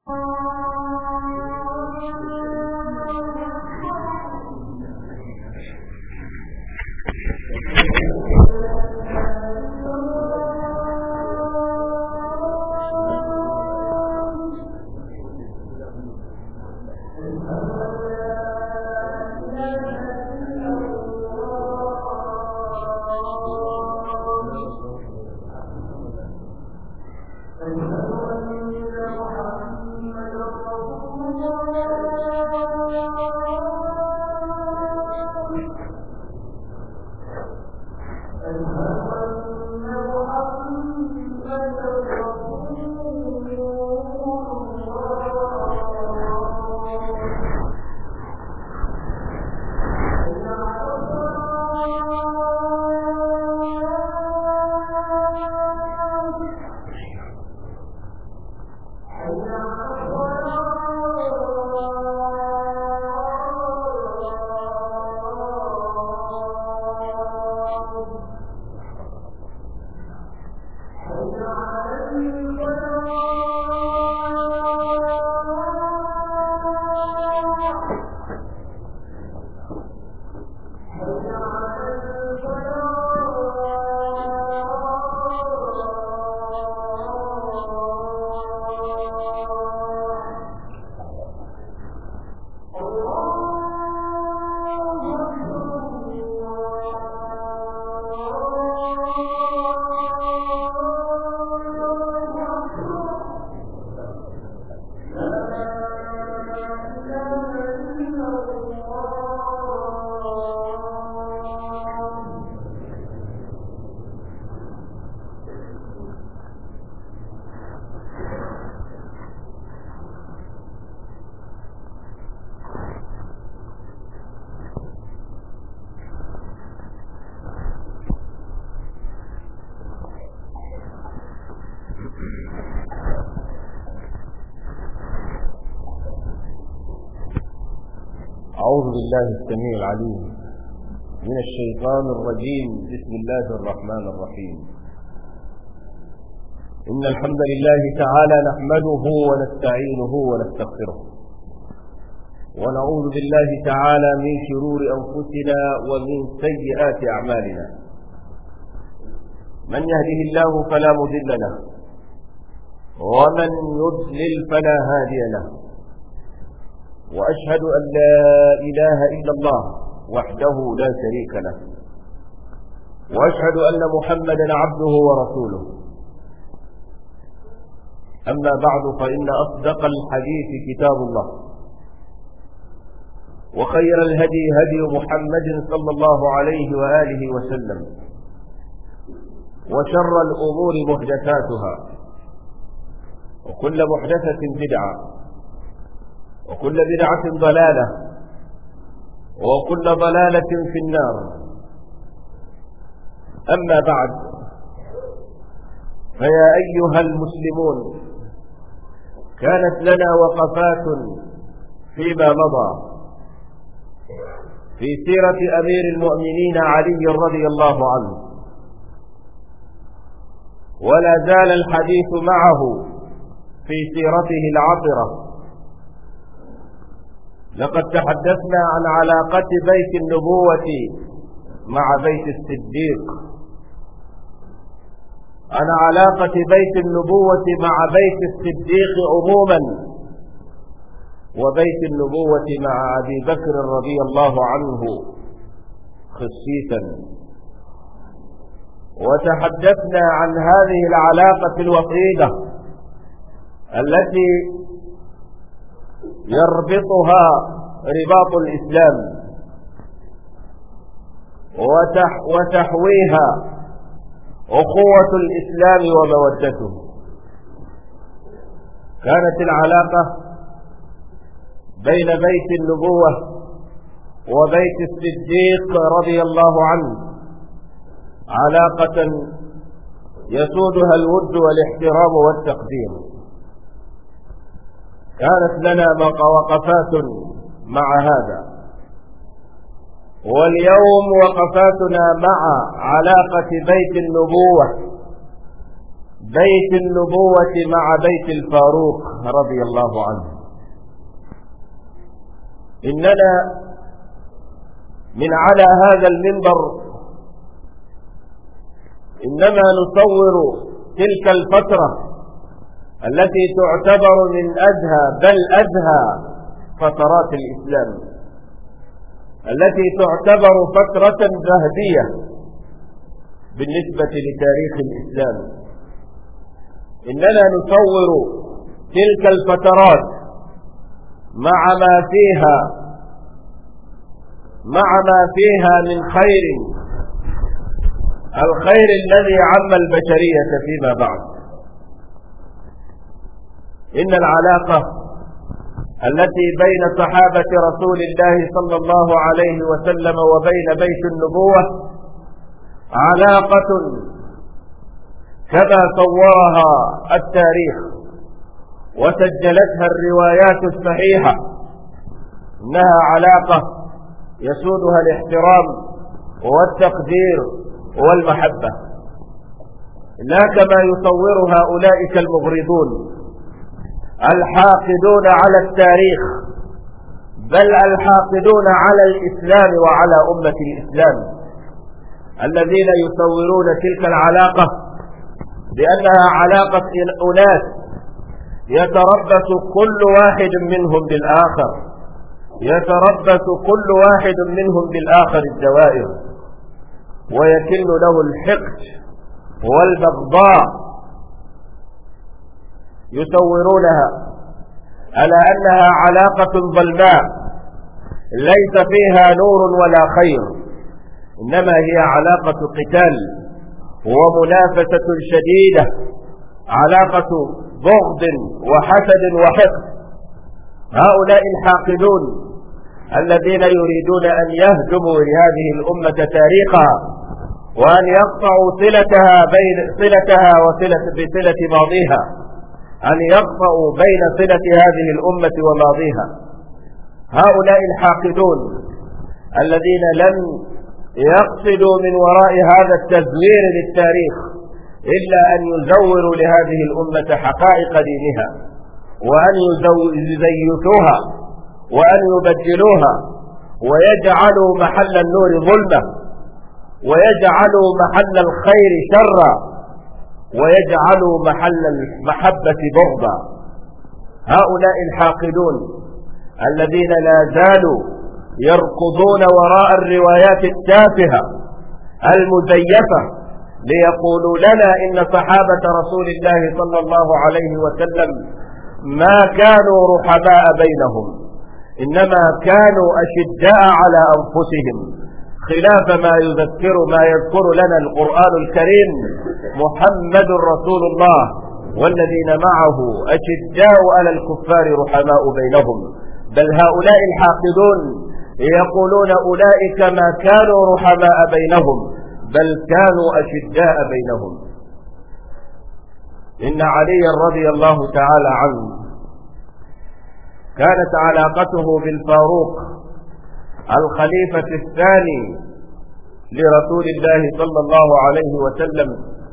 أعوذ بالله السميع العليم من الشيطان الرجيم. بسم الله الرحمن الرحيم. إن الحمد لله تعالى نحمده ونستعينه ونستغفره، ونعوذ بالله تعالى من شرور أنفسنا ومن سيئات أعمالنا. من يهده الله فلا مضل له، ومن يضلل فلا هادي له، وأشهد أن لا إله إلا الله وحده لا شريك له، وأشهد أن محمدا عبده ورسوله. أما بعد، فإن أصدق الحديث كتاب الله، وخير الهدي هدي محمد صلى الله عليه وآله وسلم، وشر الأمور محدثاتها، وكل محدثة بدعة، وكل بدعة ضلالة، وكل ضلالة في النار. أما بعد، فيا أيها المسلمون، كانت لنا وقفات فيما مضى في سيرة أمير المؤمنين علي رضي الله عنه، ولا زال الحديث معه في سيرته العطرة. لقد تحدثنا عن علاقة بيت النبوة مع بيت الصديق، عن علاقة بيت النبوة مع بيت الصديق عموما، وبيت النبوة مع أبي بكر رضي الله عنه خصيصا. وتحدثنا عن هذه العلاقة الوطيدة التي يربطها رباط الإسلام وتحويها أخوة الإسلام ومودته. كانت العلاقة بين بيت النبوة وبيت الصديق رضي الله عنه علاقة يسودها الود والاحترام والتقدير. كانت لنا وقفات مع هذا، واليوم وقفاتنا مع علاقة بيت النبوة بيت النبوة مع بيت الفاروق رضي الله عنه. إننا من على هذا المنبر إنما نصور تلك الفترة التي تعتبر من أزهى بل أزهى فترات الإسلام، التي تعتبر فترة ذهبية بالنسبة لتاريخ الإسلام. إننا نصور تلك الفترات مع ما فيها من خير، الخير الذي عم البشرية فيما بعد. إن العلاقة التي بين صحابة رسول الله صلى الله عليه وسلم وبين بيت النبوة علاقة كما صورها التاريخ وسجلتها الروايات الصحيحة، إنها علاقة يسودها الاحترام والتقدير والمحبة، لا كما يصورها أولئك المغرضون الحاقدون على التاريخ، بل الحاقدون على الإسلام وعلى أمة الإسلام، الذين يصورون تلك العلاقة بأنها علاقة أناس يتربص كل واحد منهم بالآخر، يتربص كل واحد منهم بالآخر الدوائر، ويكن له الحقد والبغضاء. يصورونها على أنها علاقة ظلماء ليس فيها نور ولا خير، إنما هي علاقة قتال ومنافسة شديدة، علاقة بغض وحسد وحقد. هؤلاء الحاقدون الذين يريدون أن يهدموا لهذه الأمة تاريخها وأن يقطعوا صلتها بصلة ماضيها، أن يقطعوا بين صلة هذه الأمة وماضيها. هؤلاء الحاقدون الذين لم يقصدوا من وراء هذا التزوير للتاريخ إلا أن يزوروا لهذه الأمة حقائق دينها، وأن يزيفوها وأن يبدلوها، ويجعلوا محل النور ظلمة، ويجعلوا محل الخير شرا، ويجعلوا محل المحبة بغضا. هؤلاء الحاقدون الذين لا زالوا يركضون وراء الروايات التافهة المزيفة ليقولوا لنا إن صحابة رسول الله صلى الله عليه وسلم ما كانوا رحماء بينهم، إنما كانوا أشداء على أنفسهم، خلاف ما يذكر لنا القرآن الكريم: محمد رسول الله والذين معه أشداء على الكفار رحماء بينهم. بل هؤلاء الحاقدون يقولون أولئك ما كانوا رحماء بينهم بل كانوا أشداء بينهم. إن علي رضي الله تعالى عنه كانت علاقته بالفاروق الخليفة الثاني لرسول الله صلى الله عليه وسلم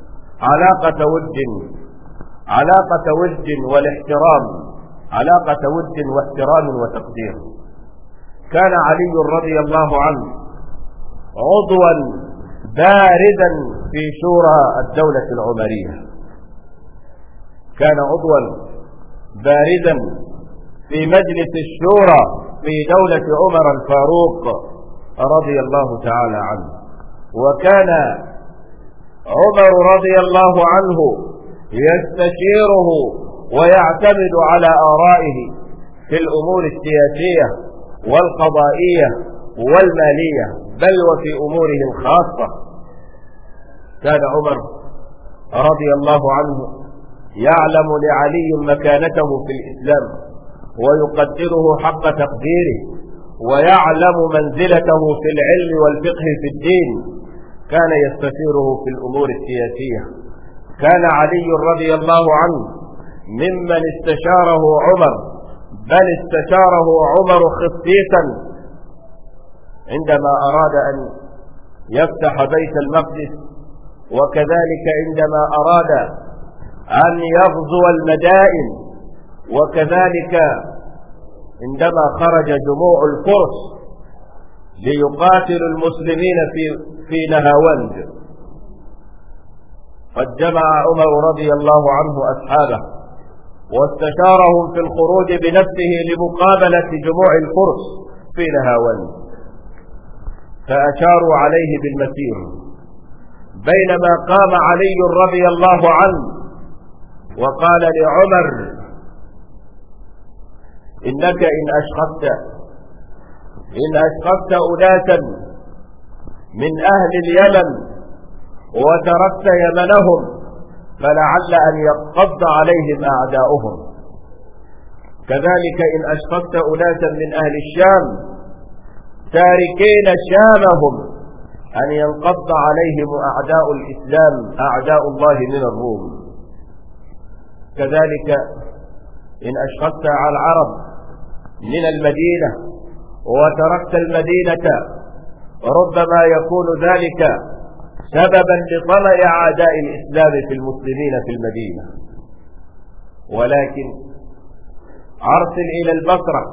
علاقة ود والاحترام، علاقة ود واحترام وتقدير. كان علي رضي الله عنه عضوا بارزا في شورى الدولة العمرية، كان عضوا بارزا في مجلس الشورى في دولة عمر الفاروق رضي الله تعالى عنه. وكان عمر رضي الله عنه يستشيره ويعتمد على آرائه في الأمور السياسية والقضائية والمالية، بل وفي أموره الخاصة. كان عمر رضي الله عنه يعلم لعلي مكانته في الإسلام ويقدره حق تقديره، ويعلم منزلته في العلم والفقه في الدين، كان يستشيره في الأمور السياسية. كان علي رضي الله عنه ممن استشاره عمر، بل استشاره عمر خصيصا عندما أراد أن يفتح بيت المقدس، وكذلك عندما أراد أن يغزو المدائن، وكذلك عندما خرج جموع الفرس ليقاتلوا المسلمين في نهاوند، قد جمع عمر رضي الله عنه أصحابه واستشارهم في الخروج بنفسه لمقابلة جموع الفرس في نهاوند، فأشاروا عليه بالمسير، بينما قام علي رضي الله عنه وقال لعمر: إنك إن أشخصت أناسا من أهل اليمن وتركت يمنهم فلعل أن يقبض عليهم أعداؤهم، كذلك إن أشخصت أناسا من أهل الشام تاركين شامهم أن ينقض عليهم أعداء الإسلام أعداء الله من الروم، كذلك إن أشخصت على العرب من المدينة وتركت المدينة ربما يكون ذلك سببا لطمع أعداء الإسلام في المسلمين في المدينة، ولكن أرسل إلى البصرة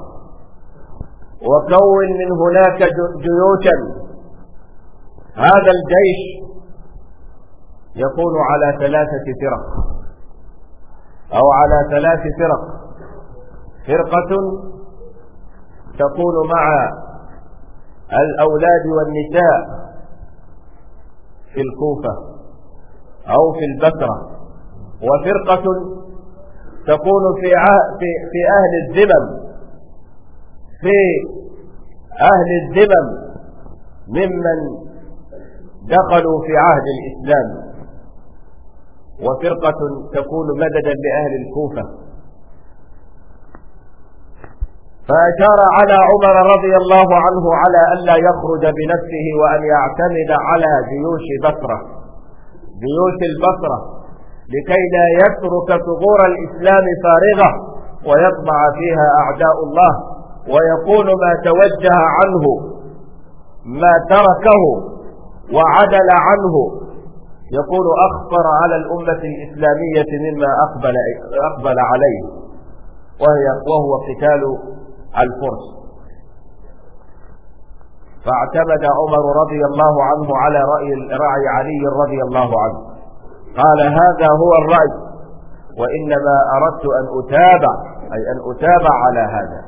وكون من هناك جيوشا، هذا الجيش يكون على 3 فرق أو على 3 فرق، فرقة تكون مع الأولاد والنساء في الكوفة أو في البصرة، وفرقة تكون في أهل الذمم ممن دخلوا في عهد الإسلام، وفرقة تكون مددا لأهل الكوفة. فأشار على عمر رضي الله عنه على ألا يخرج بنفسه وأن يعتمد على جيوش البصرة لكي لا يترك ثغور الإسلام فارغة ويطمع فيها أعداء الله، ويكون ما توجه عنه ما تركه وعدل عنه يكون أخطر على الأمة الإسلامية مما أقبل عليه، وهو قتال الفرس. فاعتمد عمر رضي الله عنه على رأي علي رضي الله عنه، قال: هذا هو الرأي، وإنما أردت أن أتابع على هذا.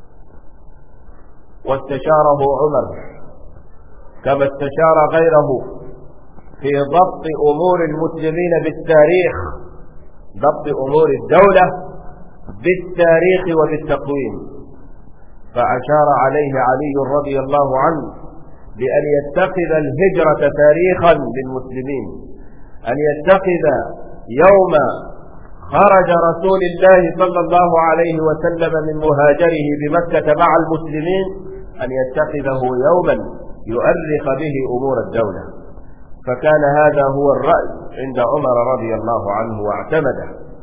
واستشاره عمر كما استشار غيره في ضبط أمور المسلمين بالتاريخ، ضبط أمور الدولة بالتاريخ وبالتقويم، فأشار عليه علي رضي الله عنه بأن يتخذ الهجرة تاريخا للمسلمين، أن يتخذ يوم خرج رسول الله صلى الله عليه وسلم من مهاجره بمكة مع المسلمين، أن يتخذه يوما يؤرخ به أمور الدولة. فكان هذا هو الرأي عند عمر رضي الله عنه واعتمده.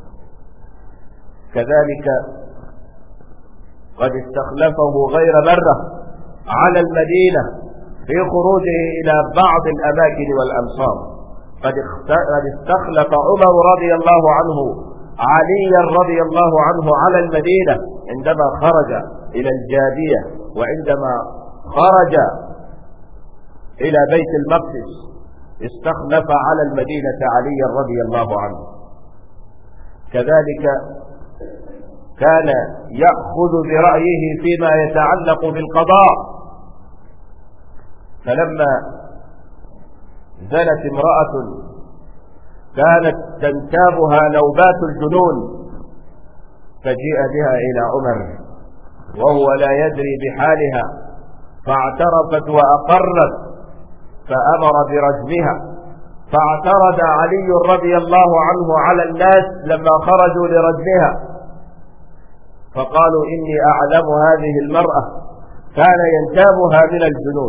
كذلك قد استخلفه غير مرة على المدينة في خروجه إلى بعض الأماكن والأمصار، قد استخلف عمر رضي الله عنه عليا رضي الله عنه على المدينة عندما خرج إلى الجابية، وعندما خرج إلى بيت المقدس استخلف على المدينة عليا رضي الله عنه. كذلك كان يأخذ برأيه فيما يتعلق بالقضاء، فلما زنت امرأة كانت تنتابها نوبات الجنون فجيء بها إلى عمر وهو لا يدري بحالها، فاعترفت وأقرت فأمر برجمها. فاعترض علي رضي الله عنه على الناس لما خرجوا لرجمها، فقالوا: إني أعلم هذه المرأة كان ينتابها من الجنون،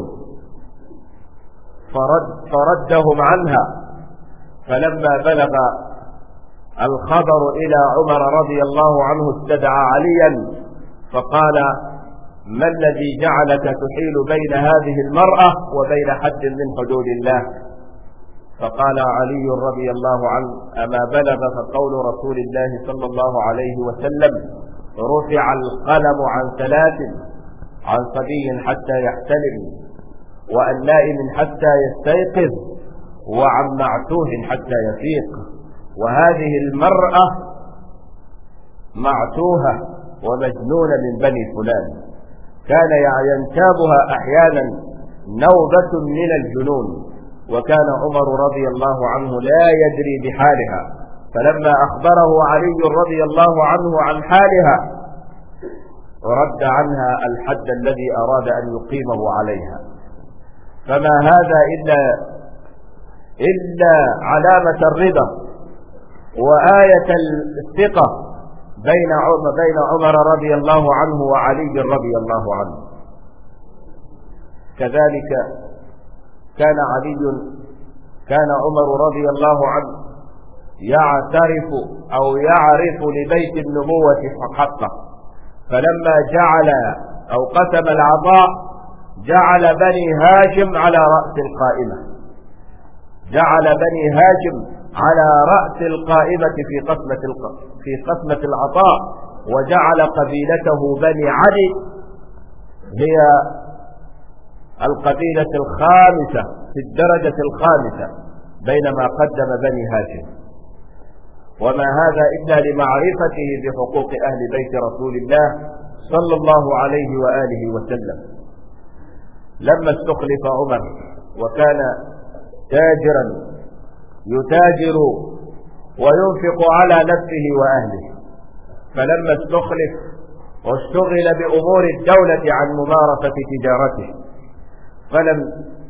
فردهم عنها. فلما بلغ الخبر إلى عمر رضي الله عنه استدعى عليا فقال: ما الذي جعلك تحيل بين هذه المرأة وبين حد من حدود الله؟ فقال علي رضي الله عنه: أما بلغ فقول رسول الله صلى الله عليه وسلم: رفع القلم عن 3: عن صبي حتى يحتلم، وعن نائم حتى يستيقظ، وعن معتوه حتى يفيق. وهذه المرأة معتوهة ومجنونة من بني فلان، كان ينتابها أحيانا نوبة من الجنون، وكان عمر رضي الله عنه لا يدري بحالها، فلما أخبره علي رضي الله عنه عن حالها ورد عنها الحد الذي أراد أن يقيمه عليها. فما هذا إلا علامة الرضا وآية الثقة بين عمر رضي الله عنه وعلي رضي الله عنه. كذلك كان عمر رضي الله عنه يعرف لبيت النبوة حقه، فلما جعل أو قسم العطاء جعل بني هاشم على رأس القائمة، جعل بني هاشم على رأس القائمة في قسمة العطاء، وجعل قبيلته بني عدي هي القبيلة الخامسة في الدرجة الخامسة، بينما قدم بني هاشم. وما هذا إلا لمعرفته بحقوق أهل بيت رسول الله صلى الله عليه وآله وسلم. لما استخلف عمر وكان تاجرا يتاجر وينفق على نفسه وأهله، فلما استخلف واشتغل بأمور الدولة عن ممارسة تجارته، فلم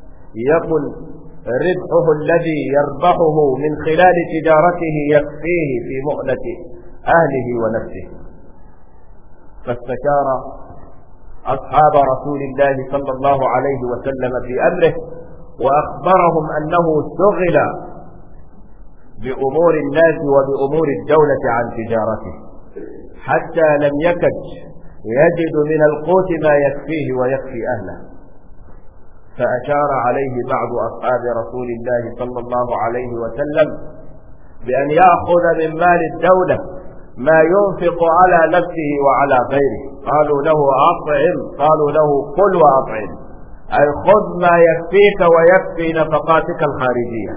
يكن ربحه الذي يربحه من خلال تجارته يكفيه في مؤنة أهله ونفسه، فاستشار أصحاب رسول الله صلى الله عليه وسلم في أمره، وأخبرهم أنه شغل بأمور الناس وبأمور الدولة عن تجارته، حتى لم يكد يجد من القوت ما يكفيه ويكفي أهله. فأشار عليه بعض أصحاب رسول الله صلى الله عليه وسلم بأن يأخذ من مال الدولة ما ينفق على نفسه وعلى غيره. قالوا له: أطعم. قالوا له: قل وأطعم، أي خذ ما يكفيك ويكفي نفقاتك الخارجية.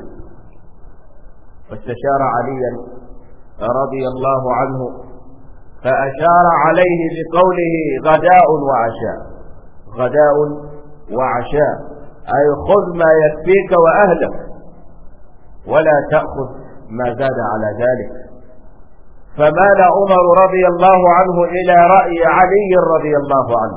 فاستشار عليا رضي الله عنه فأشار عليه بقوله: غداء وعشاء، غداء وعشاء، أي خذ ما يكفيك وأهلك ولا تأخذ ما زاد على ذلك. فمال عمر رضي الله عنه إلى رأي علي رضي الله عنه،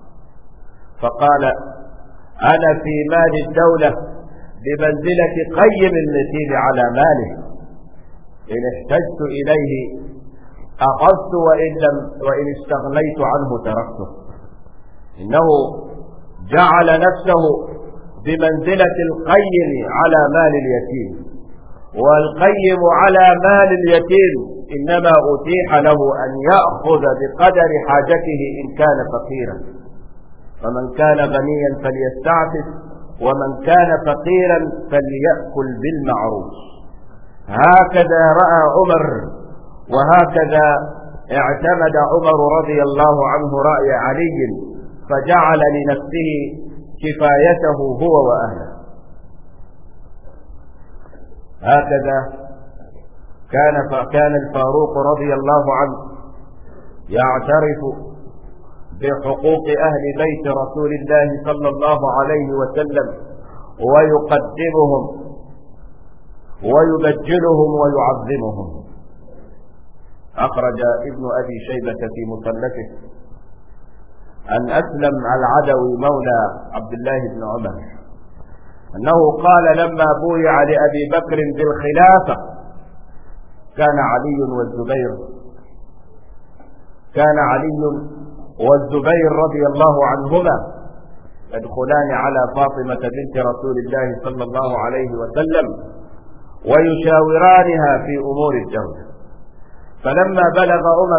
فقال: أنا في مال الدولة بمنزلة قيم المثيل على ماله، إن احتجت إليه أخذت، وإن استغنيت عنه تركته. إنه جعل نفسه بمنزلة القيم على مال اليتيم، والقيم على مال اليتيم إنما أتيح له أن يأخذ بقدر حاجته إن كان فقيرا، فمن كان غنيا فليستعفف، ومن كان فقيرا فليأكل بالمعروف. هكذا رأى عمر، وهكذا اعتمد عمر رضي الله عنه رأي علي، فجعل لنفسه كفايته هو وأهله. هكذا كان الفاروق رضي الله عنه يعترف بحقوق أهل بيت رسول الله صلى الله عليه وسلم، ويقدمهم ويبجلهم ويعظمهم. أخرج ابن أبي شيبة في مصنفه أن أسلم العدوي مولى عبد الله بن عمر أنه قال لما بويع لأبي بكر بالخلافة كان علي والزبير رضي الله عنهما يدخلان على فاطمة بنت رسول الله صلى الله عليه وسلم ويشاورانها في أمور الدولة. فلما بلغ عمر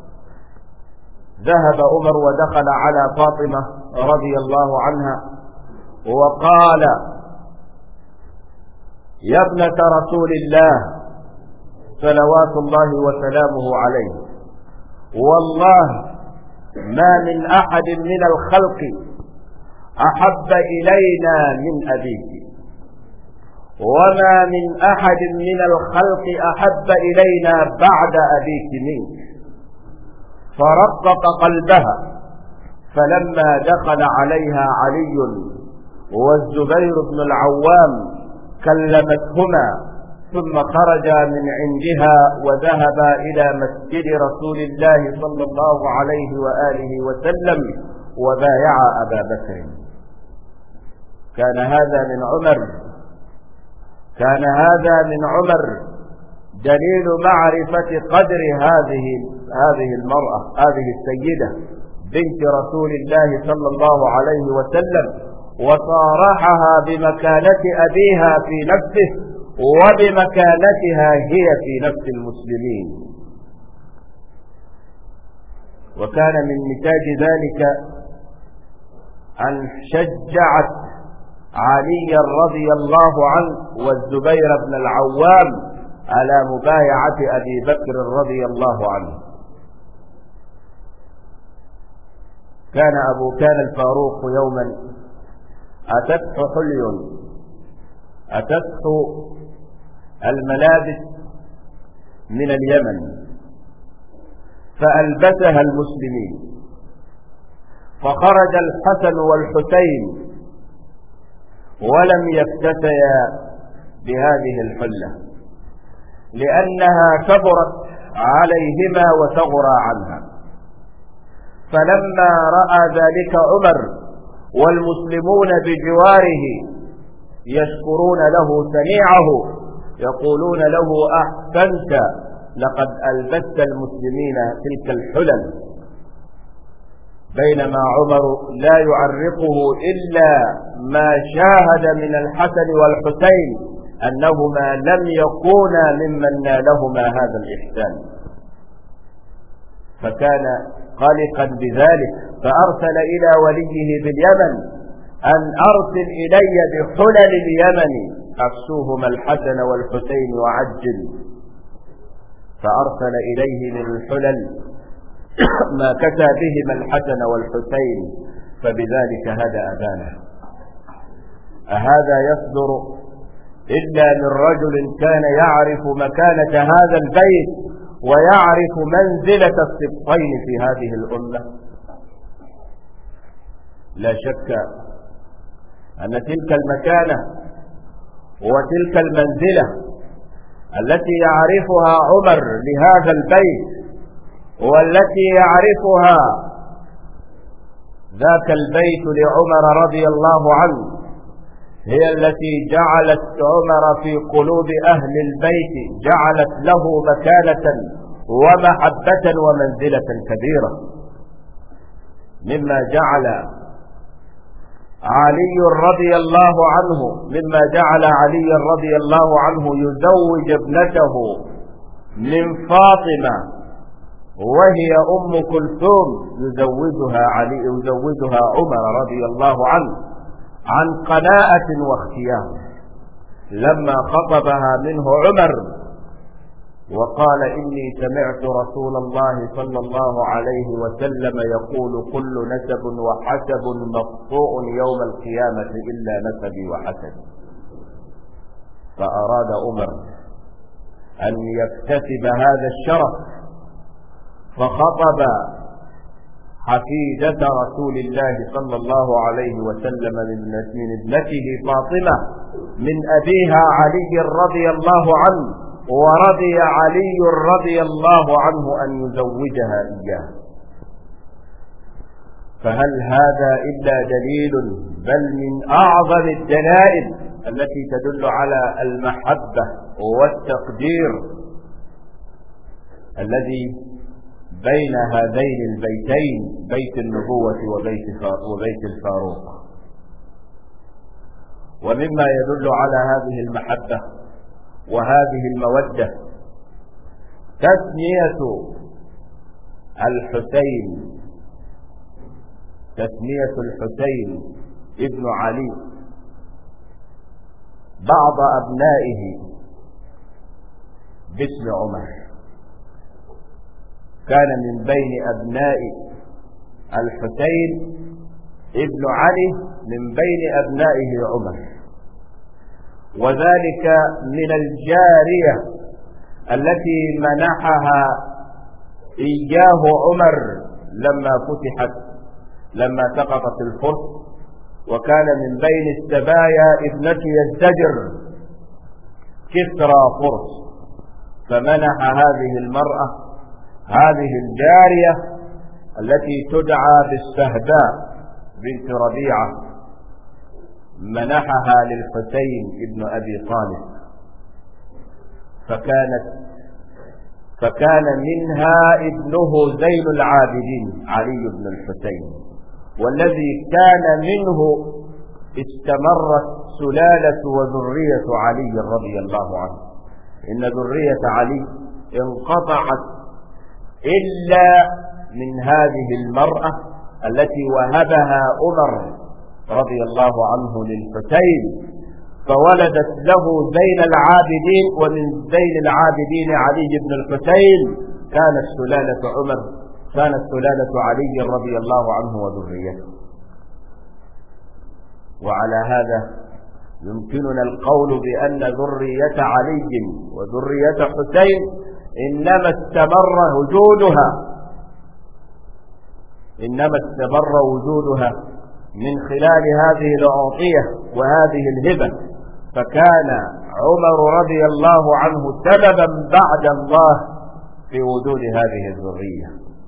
ذهب عمر ودخل على فاطمة رضي الله عنها وقال: يا ابنة رسول الله صلوات الله وسلامه عليه، والله ما من أحد من الخلق أحب إلينا من أبيك، وما من أحد من الخلق أحب إلينا بعد أبيك منك. فرقق قلبها، فلما دخل عليها علي والزبير بن العوام كلمتهما، ثم خرجا من عندها وذهبا إلى مسجد رسول الله صلى الله عليه وآله وسلم وبايعا أبا بكر. كان هذا من عمر دليل معرفة قدر هذه المرأة، هذه السيدة بنت رسول الله صلى الله عليه وسلم، وصارحها بمكانة أبيها في نفسه وبمكانتها هي في نفس المسلمين. وكان من نتاج ذلك أن شجعت علي رضي الله عنه والزبير بن العوام على مبايعة أبي بكر رضي الله عنه. كان الفاروق يوما أتته الملابس من اليمن فألبسها المسلمين، فخرج الحسن والحسين ولم يفتتيا بهذه الحلة لأنها كبرت عليهما وتغرى عنها. فلما رأى ذلك عمر والمسلمون بجواره يشكرون له سنيعه، يقولون له أحسنت، لقد ألبست المسلمين تلك الحلل، بينما عمر لا يعرقه إلا ما شاهد من الحسن والحسين أنهما لم يكونا ممن نالهما هذا الإحسان، فكان قلقا بذلك، فأرسل إلى وليه باليمن أن أرسل إلي بحلل اليمن أكسوهما الحسن والحسين وعجل، فأرسل إليه من الحلل ما كسى بهما الحسن والحسين، فبذلك هدى أبانه. أهذا يصدر إلا من رجل كان يعرف مكانة هذا البيت ويعرف منزلة السبطين في هذه الأمة؟ لا شك أن تلك المكانة وتلك المنزلة التي يعرفها عمر لهذا البيت والتي يعرفها ذاك البيت لعمر رضي الله عنه هي التي جعلت عمر في قلوب أهل البيت، جعلت له مكانة ومحبة ومنزلة كبيرة، مما جعل علي رضي الله عنه يزوج ابنته من فاطمة وهي أم كلثوم، يزوجها عمر رضي الله عنه عن قناعة واختيار، لما خطبها منه عمر وقال: إني سمعت رسول الله صلى الله عليه وسلم يقول: كل نسب وحسب مقطوع يوم القيامة إلا نسبي وحسبي. فأراد عمر أن يكتسب هذا الشرف، فخطب حفيدة رسول الله صلى الله عليه وسلم من ابنته فاطمة من أبيها علي رضي الله عنه، ورضي علي رضي الله عنه أن يزوجها إياه. فهل هذا إلا دليل، بل من أعظم الدلائل التي تدل على المحبة والتقدير الذي بين هذين البيتين، بيت النبوة وبيت الفاروق. ومما يدل على هذه المحبة وهذه المودة تسمية الحسين ابن علي بعض أبنائه باسم عمر. كان من بين أبناء الحسين ابن علي من بين أبنائه عمر، وذلك من الجارية التي منحها إياه عمر لما سقطت الفرس، وكان من بين السبايا ابنة يزدجر كسرى فرس، فمنح هذه المرأة هذه الجارية التي تدعى بالسهباء بنت ربيعة، منحها للحسين ابن أبي طالب، فكان منها ابنه زين العابدين علي بن الحسين، والذي كان منه استمرت سلالة وذرية علي رضي الله عنه. إن ذرية علي انقطعت إلا من هذه المرأة التي وهبها عمر رضي الله عنه للحسين، فولدت له زين العابدين، ومن زين العابدين علي بن الحسين كانت سلالة علي رضي الله عنه وذريته. وعلى هذا يمكننا القول بأن ذرية علي وذرية حسين إنما استمر وجودها من خلال هذه العطية وهذه الهبة، فكان عمر رضي الله عنه سببا بعد الله في وجود هذه الذرية.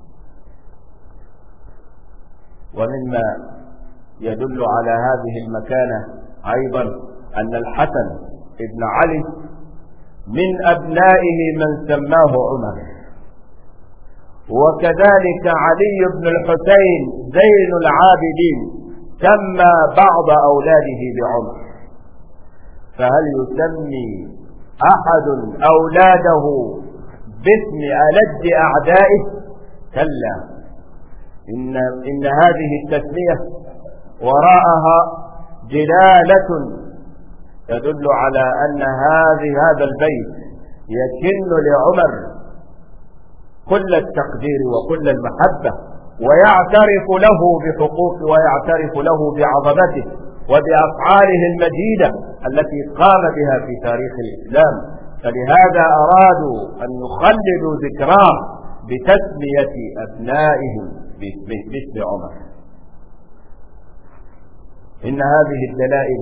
ومما يدل على هذه المكانة أيضا أن الحسن ابن علي من أبنائه من سماه عمر، وكذلك علي بن الحسين زين العابدين سمى بعض أولاده بعمر. فهل يسمي أحد أولاده باسم ألد أعدائه؟ كلا، إن هذه التسمية وراءها دلالة تدل على أن هذا البيت يكن لعمر كل التقدير وكل المحبة، ويعترف له بحقوقه ويعترف له بعظمته وبأفعاله المجيدة التي قام بها في تاريخ الإسلام. فلهذا أرادوا أن يخلدوا ذكراه بتسمية أبنائهم باسم عمر. إن هذه الدلائل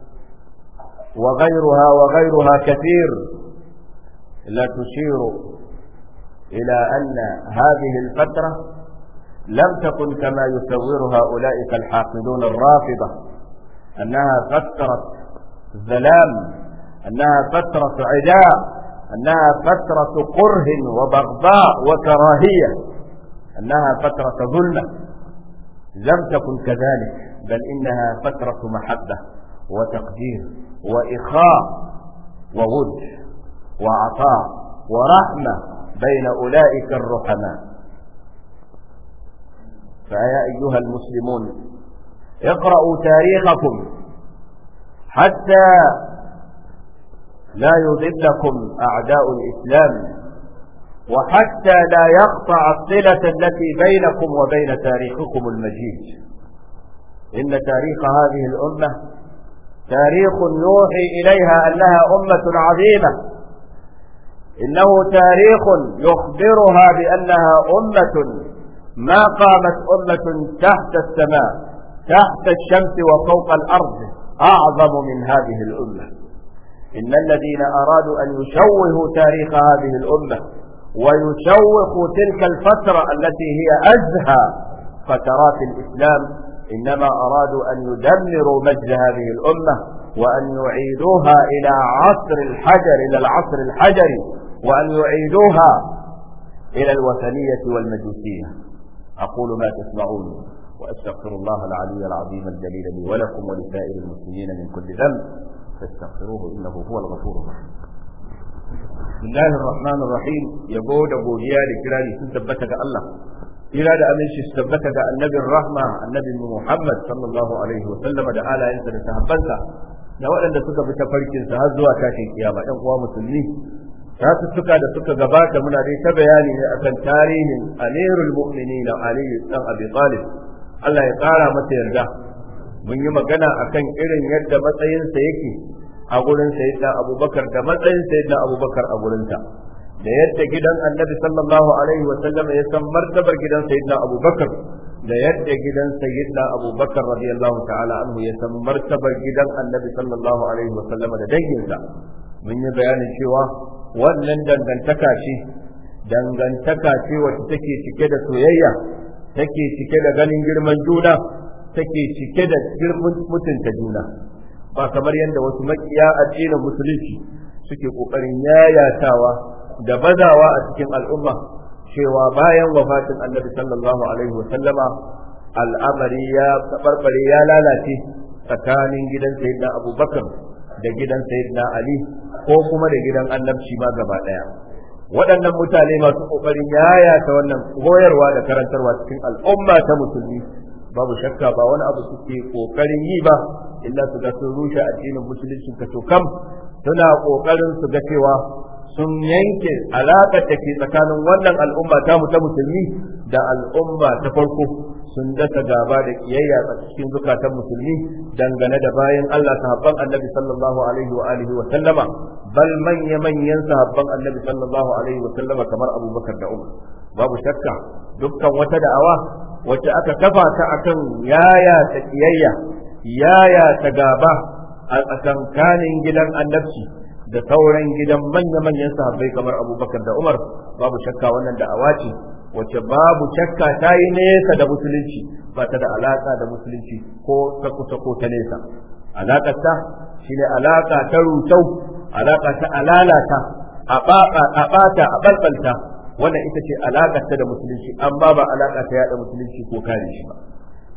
وغيرها كثير لا تشير إلى أن هذه الفترة لم تكن كما يصورها أولئك الحاقدون الرافضة، أنها فترة ظلام، أنها فترة عداء، أنها فترة كره وبغضاء وكراهية، أنها فترة ظلمة. لم تكن كذلك، بل إنها فترة محبة وتقدير وإخاء وود وعطاء ورحمة بين أولئك الرحماء. فيا أيها المسلمون، اقرأوا تاريخكم حتى لا يضلكم أعداء الإسلام، وحتى لا يقطع الصلة التي بينكم وبين تاريخكم المجيد. إن تاريخ هذه الأمة تاريخ يوحي إليها أنها أمة عظيمة، إنه تاريخ يخبرها بأنها أمة ما قامت أمة تحت السماء تحت الشمس وفوق الأرض أعظم من هذه الأمة. إن الذين أرادوا أن يشوهوا تاريخ هذه الأمة ويشوهوا تلك الفترة التي هي أزهى فترات الإسلام إنما أرادوا أن يدمروا مجد هذه الأمة وأن يعيدوها إلى العصر الحجري وأن يعيدوها إلى الوثنية والمجوسية. أقول ما تسمعون وأستغفر الله العلي العظيم الجليل لي ولكم ولسائر المسلمين من كل ذنب فاستغفروه إنه هو الغفور الرحيم. بسم الله الرحمن الرحيم. يقول أبو ديال كراري سنتبتك الله إرادة أمن شستبتك النبي الرحمة النبي محمد صلى الله عليه وسلم دعالا ينسى لتهبلك da waɗanda suka bi tafarkinsa har zuwa tashin kiyama. ɗan uwa musulmi, satuttuka da suka gabata muna dai ta bayani ne akan tarihin amirul mu'minin Ali dan Abi Talib, Allah ya ƙara masa yarda. Mun yi magana akan irin yadda matsayinsa yake a gurin sayyidina Abubakar da matsayin sayyidina Abubakar a gurinsa, da yadda gidan Annabi sallallahu alaihi wa sallam ya san martabar gidan sayyidina Abubakar, da yadda gidan sayyidina Abubakar radiyallahu ta'ala anhu ya san martabar gidan Annabi sallallahu alaihi wa sallam da danginsa. Mun yi bayanin cewa wannan dangantaka ce wacce take cike da soyayya, take cike da ganin girman juna, take cike da girman mutunta juna, ba kamar yadda wasu makiya addinin musulunci suke kokarin yayatawa da bazawa a cikin al'umma cewa bayan wafatin Annabi sallallahu alaihi wasallama al'amari ya tabarbare ya lalace tsakanin gidan sayyidina Abubakar da gidan sayyidina Ali ko kuma da gidan annabci ma gaba daya. Waɗannan mutane masu kokarin yayata wannan koyarwa da karantarwa cikin al'umma ta musulmi, babu shakka ba wani abu suke kokarin yi ba illa su ga sun rushe addinin musulunci ka to kam, suna kokarin su ga cewa sun yanke alaƙar da ke tsakanin wannan al'umma ta mu ta musulmi da al'umma ta farko, sun dasa gaba da kiyayya a cikin zukatan musulmi dangane da bayan Allah sahabban Annabi sallallahu alaihi wa alihi wa sallama, bal manyan sahabban Annabi sallallahu alaihi wa sallama kamar Abubakar da Umar. Babu shakka dukkan wata da'awa wacce aka kafa ta akan yaya ta kiyayya, yaya ta gaba a tsakankanin gidan annabci da sauran gidan manya-manyan sahabbai kamar Abubakar da Umar, babu shakka wannan da'awa ce wacce babu shakka ta yi nesa da musulunci, ba ta da alaka da musulunci ko ta kusa ko ta nesa. Alakar ta shine alaka ta rusau, alaka ta alalata, a bata a balbalta, wannan ita ce alakar ta da musulunci, amma ba alaka ta yada musulunci ko kare shi ba.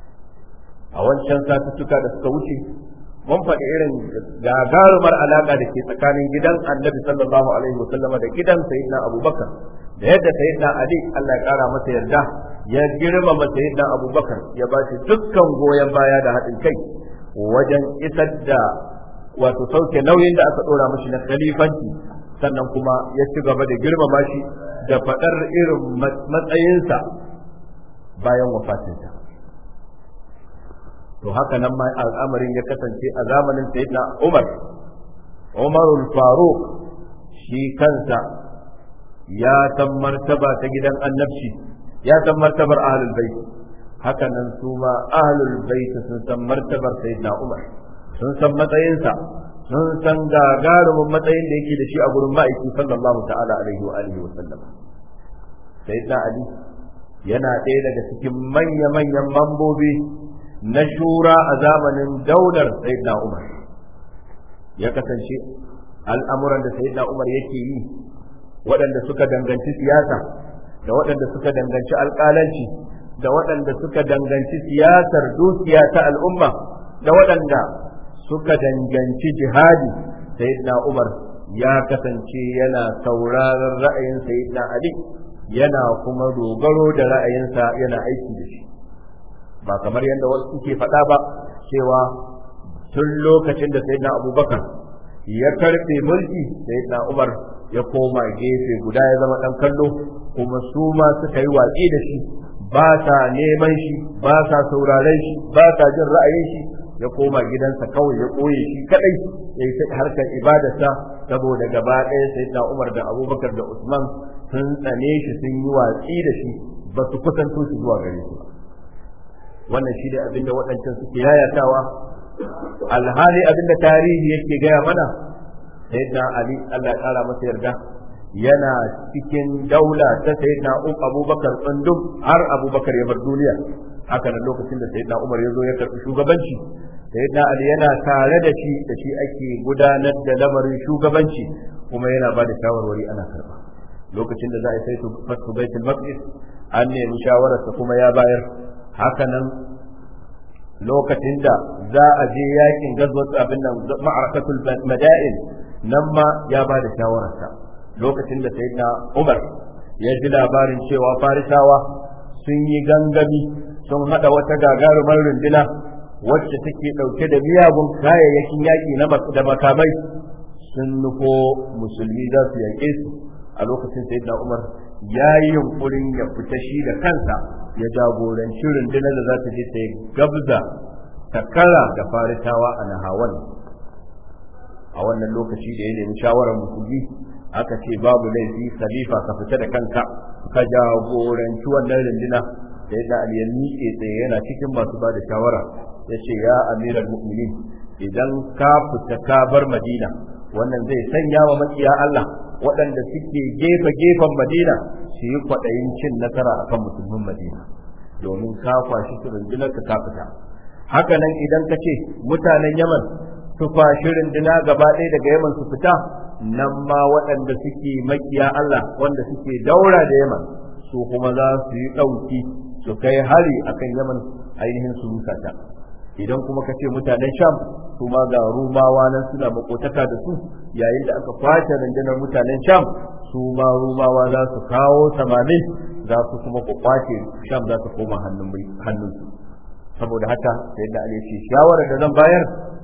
A wancan satuttuka da suka wuce mun faɗi irin gagarumar alaka da ke tsakanin gidan Annabi sallallahu alaihi wasallama da gidan sayyidina Abubakar, da yadda sayyidina Ali Allah ya kara masa yarda ya girmama sayyidina Abubakar, ya ba shi dukkan goyon baya da haɗin kai wajen isar da wato sauke nauyin da aka ɗora mashi na khalifanci, sannan kuma ya ci gaba da girmama shi da faɗar irin matsayinsa bayan wafatinsa. To haka nan ma al'amarin ya kasance a zamanin sayyidina Umarul Faruq, shi kansa ya san martaba ta gidan annabci, ya san martabar ahlul bait. Haka nan su ma ahlul bait sun san martabar sayyidina Umar, sun san matsayinsa, sun san gagarumin matsayin da yake da shi a gurin ma'aiki sallallahu ta'ala alaihi wa alihi wa sallam. Sayyidina Ali yana ɗaya daga cikin manya-manyan mambobi na shura a zamanin daular sayyidina Umar. Ya kasance al'amuran da sayyidina Umar yake yi, waɗanda suka danganci siyasa, da waɗanda suka danganci alƙalanci, da waɗanda suka danganci siyasar dukiya ta al'umma, da waɗanda suka danganci jihadi, sayyidina Umar ya kasance yana sauraron ra'ayin sayyidina Ali, yana kuma dogaro da ra'ayinsa, yana aiki da shi. Ba kamar yadda wasu suke faɗa ba cewa tun lokacin da sayyidina Abubakar ya karɓe mulki, sayyidina Umar ya koma gefe guda ya zama ɗan kallo, kuma su ma suka yi watsi da shi, ba sa neman shi, ba sa sauraren shi, ba sa jin ra'ayin shi, ya koma gidansa kawai ya ɓoye shi kaɗai ya yi harkar ibadarsa, saboda gaba ɗaya sayyidina Umar da Abubakar da Usman sun tsane shi, sun yi watsi da shi, ba su kusanto shi zuwa gare shi ba. Wannan shi ne abinda waɗancan suke yayatawa, alhali abinda tarihi yake gaya mana sayyidina Ali Allah ya ƙara masa yarda yana cikin daula ta sayyidina Abubakar tsundum har Abubakar ya bar duniya. Haka nan lokacin da sayyidina Umar ya zo ya karɓi shugabanci, sayyidina Ali yana tare da shi ake gudanar da lamarin shugabanci, kuma yana ba da shawarwari ana karɓa. Lokacin da za a yi fatu baitul maqdis an nemi shawararsa kuma ya bayar. Haka nan lokacin da za a je yakin gazwat abin nan ma'arakatul mada'in, nan ma ya ba da shawararsa. Lokacin da sayyidina Umar ya ji labarin cewa Farisawa sun yi gangami, sun hada wata gagarumar runduna wacce take ɗauke da miyagun kayayyakin yaƙi da makamai sun nufo musulmi za su yaƙe su. A lokacin sayyidina Umar ya yi yunkurin ya fita shi da kansa ya jagoranci rundunar da za ta je ta gabza ta kara da faritawa a Nahawan. A wannan lokaci da ya nemi shawarar musulmi aka ce babu laifi khalifa ka fita da kanka ka jagoranci wannan runduna. Sayyidina Ali ya miƙe tsaye yana cikin masu ba da shawara ya ce ya amiral mu'minin idan ka fita ka bar Madina wannan zai sanya wa makiya Allah waɗanda suke gefen Madina su yi kwaɗayin cin nasara akan musulmin Madina domin ka kwashi su rundunar ka fita. Haka nan idan ka ce mutanen Yaman su kwashi runduna gaba ɗaya daga Yaman su fita, nan ma waɗanda suke makiya Allah wanda suke daura da Yaman su kuma za su yi ɗauki su kai hari akan Yaman ainihin su rusa ta. Idan kuma ka ce mutanen Sham su ma ga Rumawa nan suna makotaka da su, yayin da aka kwace rundunar mutanen Sham su ma Rumawa za su kawo 80 za su kuma kwace Sham za su koma hannunsu. Saboda haka sai da Ali ce shawarar da zan bayar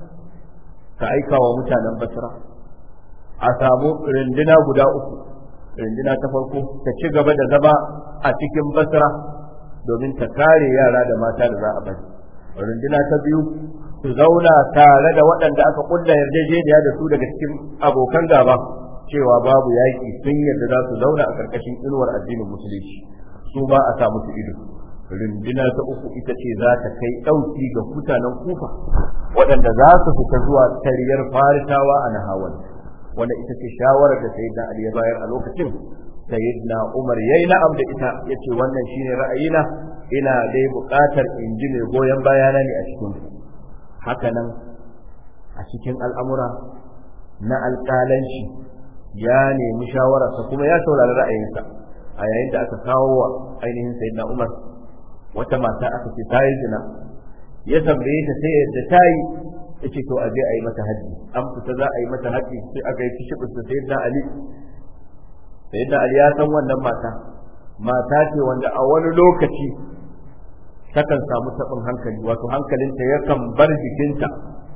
ka aika wa mutanen Basra a samu runduna guda uku. Runduna ta farko ta ci gaba da zama a cikin Basra domin ta kare yara da mata da za a bari. Runduna ta biyu su zauna tare da waɗanda aka kulla yarjejeniya da su daga cikin abokan gaba cewa babu yaƙi sun yarda za su zauna a ƙarƙashin inuwar addinin musulunci, su ba a sa musu ido. Runduna ta uku ita ce za ta kai ɗauki ga mutanen Kufa waɗanda za su fita zuwa tariyar Farisawa a Nahawan. Wanda ita ce shawarar da Sayyidina Ali ya bayar a lokacin. Sayyidina Umar yayi na'am da ita, yace wannan shine ra'ayina, ina dai buƙatar in ji mai goyon bayana ne a cikin ku. Haka nan a cikin al'amura na alƙalanci ya nemi shawararsa kuma ya saurari ra'ayinsa. A yayin da aka kawo wa ainihin Sayyidina Umar wata mata aka ce ta yi zina, ya tambaye ta sai yadda ta yi, ya ce to a je a yi mata haji. An fita za a yi mata haji sai aka yi kishibin da Sayyidina Ali. Sayyidina Ali ya san wannan mata ce wanda a wani lokaci takan samu taɓin hankali, wato hankalinta yakan bar jikinta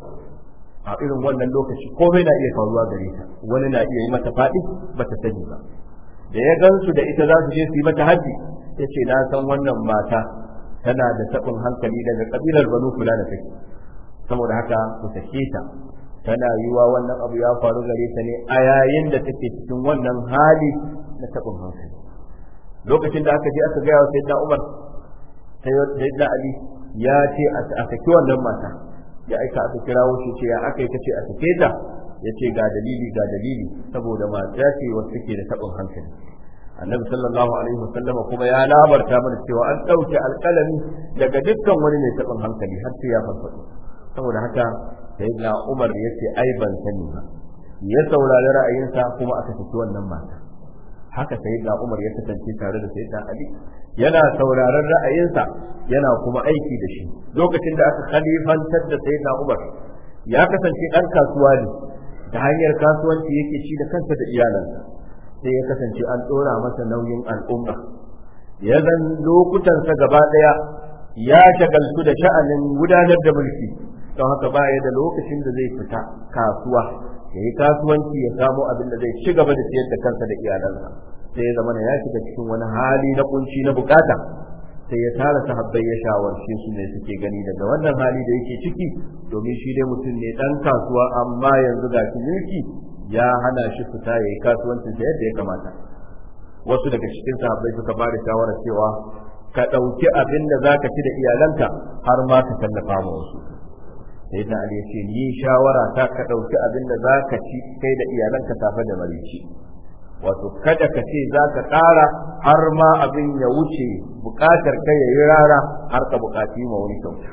a irin wannan lokaci. Komai na iya faruwa gare ta, wani na iya yi mata faɗi ba ta sani ba. Da ya gansu da ita za su je su yi mata haji, ya ce na san wannan mata tana da taɓin hankali daga ƙabilar Banu Fulana take, saboda haka ku sake ta. Tana yiwa wannan abu ya faru gare ta ne a yayin da take cikin wannan hali na taɓin hankali. Lokacin da aka je aka gaya wa Sayyidina Umar, Sayyidina Ali ya ce a saki wannan mata, ya aika aka kirawo shi ce ya aka yi kace a sake ta, ya ce ga dalili saboda mata ce wacce take da taɓin hankali. Annabi sallallahu alaihi wasallam kuma ya labarta mana cewa an ɗauke alƙalami daga dukkan wani mai taɓin hankali har sai ya farfaɗo. Saboda haka Sayyidina Umar ya ce ai ban sani ba, ya saurari ra'ayinsa kuma aka saki wannan mata. Haka Sayyidina Umar ya kasance tare da Sayyidina Ali, yana sauraron ra'ayinsa yana kuma aiki da shi. Lokacin da aka khalifantar da Sayyidina Umar, ya kasance ɗan kasuwa ne, ta hanyar kasuwanci yake ci da kansa da iyalansa. Sai ya kasance an ɗora masa nauyin al'umma, ya zan lokutansa gaba ɗaya ya shagaltu da sha'anin gudanar da mulki, don haka ba ya da lokacin da zai fita kasuwa ya yi kasuwanci ya samo abin da zai ci gaba da ciyar da kansa da iyalansa. Sai ya zama ya shiga cikin wani hali na kunci na bukata, sai ya tara sahabbai ya shawarce su ne suke gani daga wannan hali da yake ciki, domin shi dai mutum ne ɗan kasuwa amma yanzu ga mulki ya hana shi fita ya yi kasuwancin sa yadda ya kamata. Wasu daga cikin sahabbai suka ba da shawara cewa ka ɗauki abin da za ka ci da iyalanka har ma ka tallafa ma wasu. Sai da Ali ya ce ni shawara ta ka ɗauki abin da za ka ci kai da iyalanka safe da marici, wato kada ka ce za ka ƙara har ma abin ya wuce buƙatar kai ya yi rara har ka buƙaci ma wani kyauta.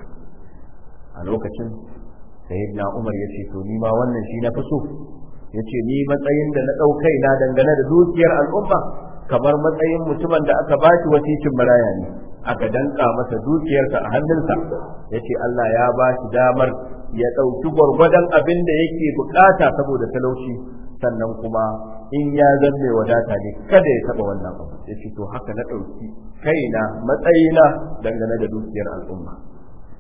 A lokacin Sayyidina Umar ya ce to ni ma wannan shi na fi so. Ya ce ni matsayin da na ɗaukai na dangane da dukiyar al'umma kamar matsayin mutumin da aka ba shi wasicin maraya ne, aka danka masa dukiyarsa a hannunsa. Ya ce Allah ya ba shi damar ya ɗauki gwargwadon abin da yake bukata saboda talauci, sannan kuma in ya zanne wadata ne kada ya taɓa wannan abu. Ya ce to haka na ɗauki kaina matsayina dangane da dukiyar al'umma.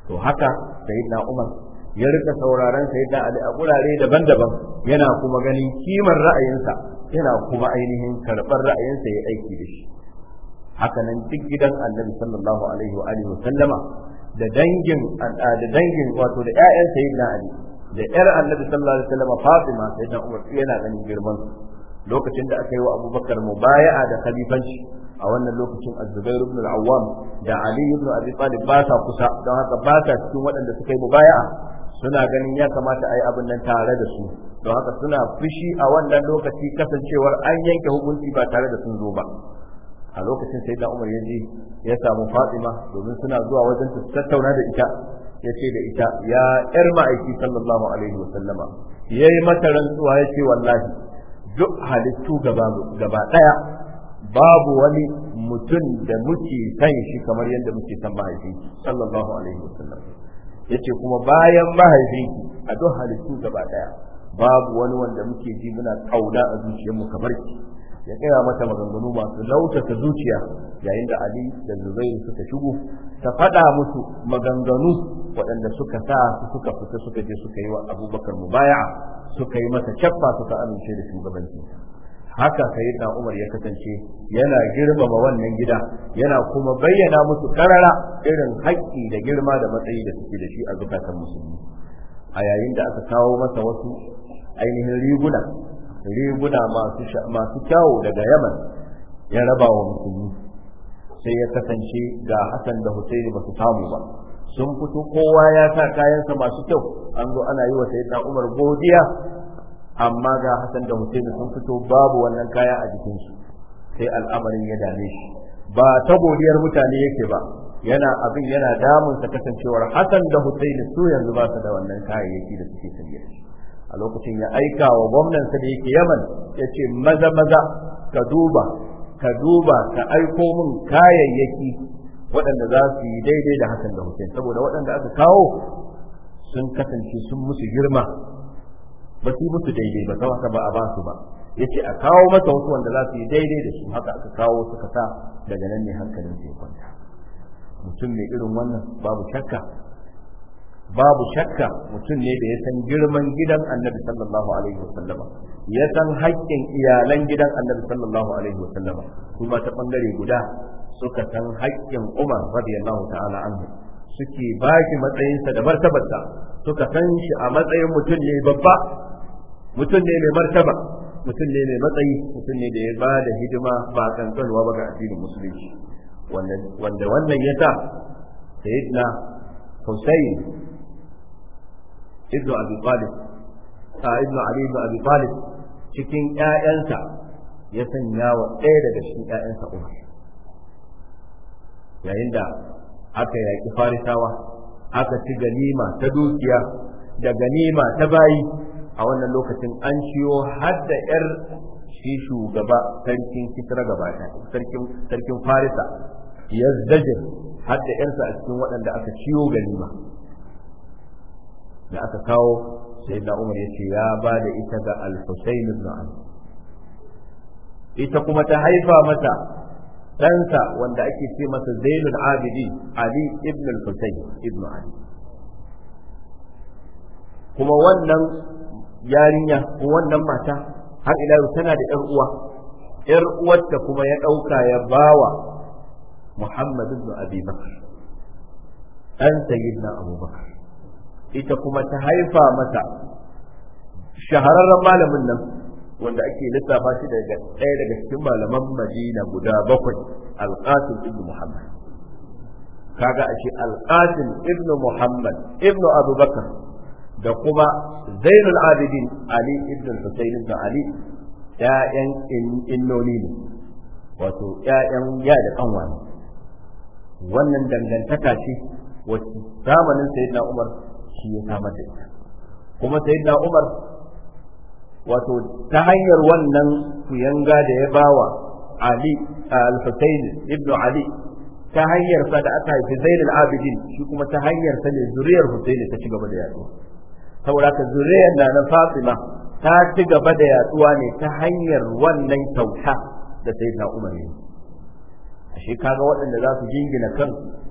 to haka sayyidina Umar ya rika sauraron sayyidina Ali a gurare daban-daban, yana kuma ganin kimar ra'ayinsa, yana kuma ainihin karɓar ra'ayinsa ya aiki da shi. Haka nan duk gidan Annabi sallallahu alaihi wa alihi sallama da dangin wato da ƴaƴan sayyidina Ali da ƴar Annabi sallallahu alaihi wasallam Fatima, sayyidina Umar yana ganin girman lokacin da aka yi wa Abubakar mubaya'a da khalifanci. A wannan lokacin Az-Zubair ibn al-Awwam da Ali ibn Abi Talib ba sa kusa, don haka ba sa cikin waɗanda suka yi mubaya'a. Suna ganin ya kamata a yi abin nan tare da su, don haka suna fushi a wannan lokaci kasancewar an yanke hukunci ba tare da sun zo ba. A lokacin sai da Umar ya je ya samu Fatima domin suna zuwa wajen su tattauna da ita, ya ce da ita ya ƴar ma'aiki sallallahu alaihi wa sallama, ya yi mata rantsuwa ya ce wallahi duk halittu gaba ɗaya babu wani mutum da muke san shi kamar yadda muke san mahaifinki sallallahu alaihi wa sallam. Yace kuma bayan mahaifinki a duk halittu gaba daya babu wani wanda muke ji muna kauna a zuciyarmu kamar ki. Ya kaya mata maganganu masu lautata zuciya, yayin da Ali da Zubair suka shigo ta faɗa musu maganganu waɗanda suka sa suka fita suka je suka yi wa Abubakar mubaya'a, suka yi masa cappa, suka amince da shugabanci. Haka sayyidina Umar ya kasance yana girmama wannan gida, yana kuma bayyana musu karara irin haƙƙi da girma da matsayi da suke da shi a zukatan musulmi. A yayin da aka kawo masa wasu ainihin riguna masu kyawu daga Yaman, ya raba wa musulmi, sai ya kasance ga Hassan da Husaini ba su samu ba. Sun fito kowa ya sa kayansa masu kyau, an zo ana yi wa sayyidina Umar godiya, amma ga Hassan da Husaini sun fito babu wannan kaya a jikinsu. Sai al'amarin ya dame shi, ba ta godiyar mutane yake ba, yana damunsa kasancewar Hassan da Husaini su yanzu ba su da wannan kayayyaki da suke sanye. A lokacin ya aika wa gwamnansa da yake Yaman, ya ce maza ka duba ka aiko min kayayyaki waɗanda za su yi daidai da Hassan da Husaini, saboda waɗanda aka kawo sun kasance sun musu girma, ba su yi musu daidai ba, sau haka ba a ba su ba. Ya ce a kawo masa wasu wanda za su yi daidai da su, haka aka kawo suka sa, daga nan ne hankalin sai kwanta. Mutum mai irin wannan babu shakka mutum ne da ya san girman gidan Annabi sallallahu alaihi wasallama, ya san haƙƙin iyalan gidan Annabi sallallahu alaihi wasallama, kuma ta bangare guda suka san haƙƙin Umar radiyallahu ta'ala anhu, suke ba shi matsayinsa da martabarsa, suka san shi a matsayin mutum ne babba, mutum ne mai martaba, mutum ne mai matsayi, mutum ne da ya ba da hidima ba kankanuwa ba ga addinin musulunci. Wanda wannan ya sa sayyidina Husayn ibnu Ali ibn Abi Talib cikin ƴaƴansa ya sanya wa ɗaya daga cikin ƴaƴansa Umar. Yayin da aka yaƙi Farisawa, aka ci ganima ta dukiya da ganima ta bayi, a wannan lokacin an ciyo har da ƴar shi shugaba sarkin Kisra gaba sarkin Farisa Yazdajir, har da ƴarsa a cikin waɗanda aka ciyo ganima. Da aka kawo sai da Umar ya ce ya ba da ita ga Al-Husayn ibn Ali, ita kuma ta haifa mata ɗansa wanda ake ce masa Zainul Abidin Ali ibn al-Husayn ibn Ali. Kuma wannan yarinya ko wannan mata har ila yau tana da ƴar uwarta kuma ya ɗauka ya bawa Muhammad ibn Abi Bakr, ɗan sayyidina Abu Bakr. Ita kuma ta haifa mata shahararren malamin nan wanda ake lissafa shi daga ɗaya daga cikin malaman Madina guda 7, Al-Qasim ibn Muhammad. Kaga ashe Al-Qasim ibn Muhammad ibn Abu Bakr da kuma Zainul Abidin Ali ibn Husayn ibn Ali ƴaƴan innoni ne, wato ƴaƴan ya da kanwa ne. Wannan dangantaka ce wacce zamanin Sayyidina Umar shi ya samar da ita. Kuma Sayyidina Umar wato ta hanyar wannan kuyanga da ya bawa Ali al-Husayn ibn Ali, ta hanyar sa da aka haifi Zainul Abidin, shi kuma ta hanyar sa ne zuriyar Husayn ta ci gaba da yaduwa. Saboda ka zuriyar na Fatima ta ci gaba da yaduwa ne ta hanyar wannan kyauta da Sayyidina Umar ya yi. Ashe kaga waɗanda za su jingina kansu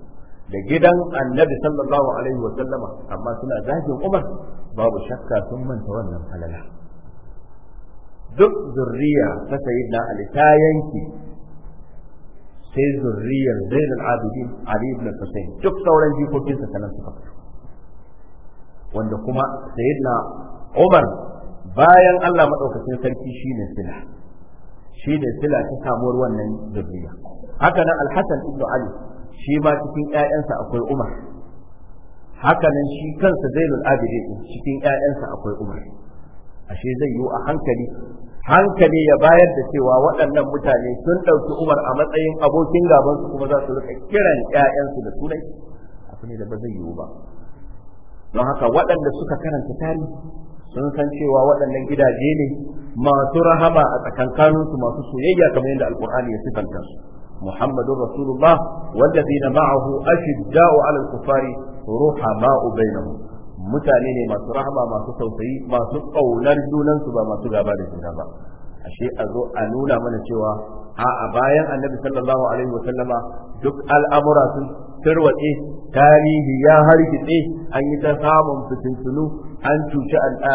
da gidan annabi sallallahu alaihi wa sallama amma suna zagin Umar, babu shakka sun manta wannan falala. Duk zurriya ta sayyidina Ali ta yanki sai zurriyar Zainul Abidin Ali ibn Husayn, duk sauran jikokinsa sanan suka fito, wanda kuma sayyidina Umar bayan Allah madaukakin sarki shine sila ta samuwar wannan zurriya. Haka nan Al-Hasan ibn Ali shi ma cikin ƴaƴansa akwai Umar, haka nan shi kansa Zainul Abidin cikin ƴaƴansa akwai Umar. Ashe zai yiwu a hankali ya bayar da cewa waɗannan mutane sun ɗauki Umar a matsayin abokin gabansu kuma za su rika kiran ƴaƴansu da sunai, abu ne da ba zai yiwu ba. Don haka waɗanda suka karanta tarihi sun san cewa waɗannan gidaje ne masu rahama a tsakankaninsu, masu soyayya kamar yadda Alƙur'ani ya sifanta su. محمد رسول الله والذين معه أشداء على الكفار رحماء بينهم. mutane ne masu rahama, masu tausayi, masu ƙaunar junansu, ba masu gaba da juna ba. Ashe a zo a nuna mana cewa a bayan annabi sallallahu alaihi wa sallama duk al'amura sun tarwatse, tarihi ya hargitse, an yi ta samun fitintunu, an cuci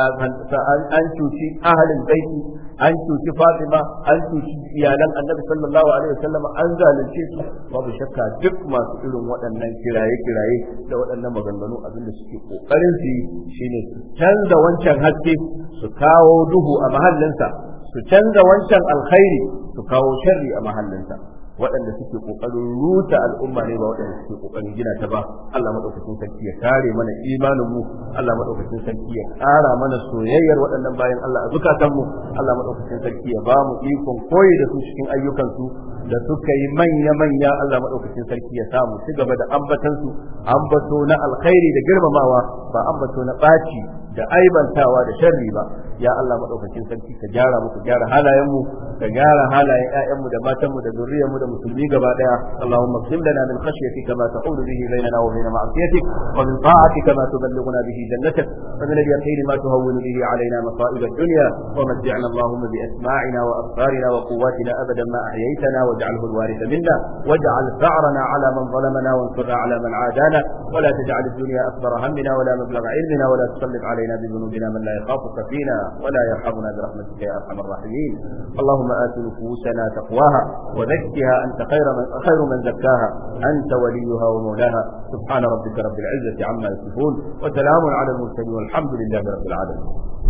ahalin baiti, an cuci Fatima, an cuci iyalan annabi sallallahu alaihi wa sallama, an zalunce su. Babu shakka duk masu irin waɗannan kiraye da waɗannan maganganu abinda suke kokarin su shine su canza wancan haske su kawo duhu a mahallinsa, su canza wancan alkhairi su kawo sharri a mahallinsa. Waɗanda suke kokarin ruta al'umma ne ba waɗanda suke kokarin gina ta ba. Allah madaukakin sarki ya kare mana imanin mu, Allah madaukakin sarki ya ƙara mana soyayyar waɗannan bayan Allah a zukatan mu, Allah madaukakin sarki ya ba mu ikon koyi da su cikin ayyukan su da suka yi manya Allah madaukakin sarki ya samu ci gaba da ambatan su, ambato na alkhairi da girmamawa, ba ambato na ɓaci da aibantawa da sharri ba. Ya Allah madaukakin sarki ka gyara mu, ka gyara halayen mu, ka gyara halayen ƴaƴan mu da matan mu da zuriyar mu da musulmi gaba daya. Allahumma qsim lana min khashyatika ma tahulu bihi bainana wa bain ma'siyatik, wa min ta'atika ma tuballighuna bihi jannatak, wa min al-yaqin ma tuhawwinu bihi alaina masa'ib ad-dunya, wa mat'ina Allahumma bi asma'ina wa absarina wa quwwatina abadan ma ahyaytana waj'alhu al-waritha minna waj'al tha'rana ala man zalamana wansurna ala man 'adana wa la taj'al ad-dunya akbar hammina wa la mablagha ilmina wa la tusallit علينا بذنوبنا من لا يخافك فينا ولا يرحمنا برحمتك يا ارحم الراحمين. اللهم آت نفوسنا تقواها وزكها انت خير من زكاها انت وليها ومولاها. سبحان ربك رب العزة عما يصفون وسلام على المرسلين والحمد لله رب العالمين.